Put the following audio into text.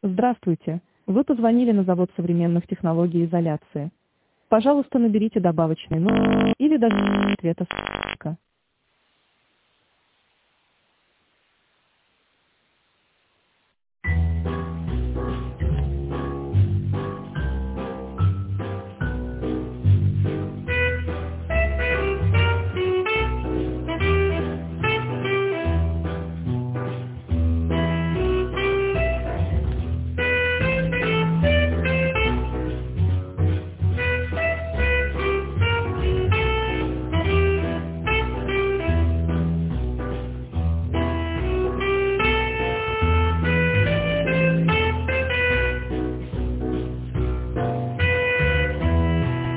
Здравствуйте. Вы позвонили на завод современных технологий изоляции. Пожалуйста, наберите добавочный номер или даже ответа.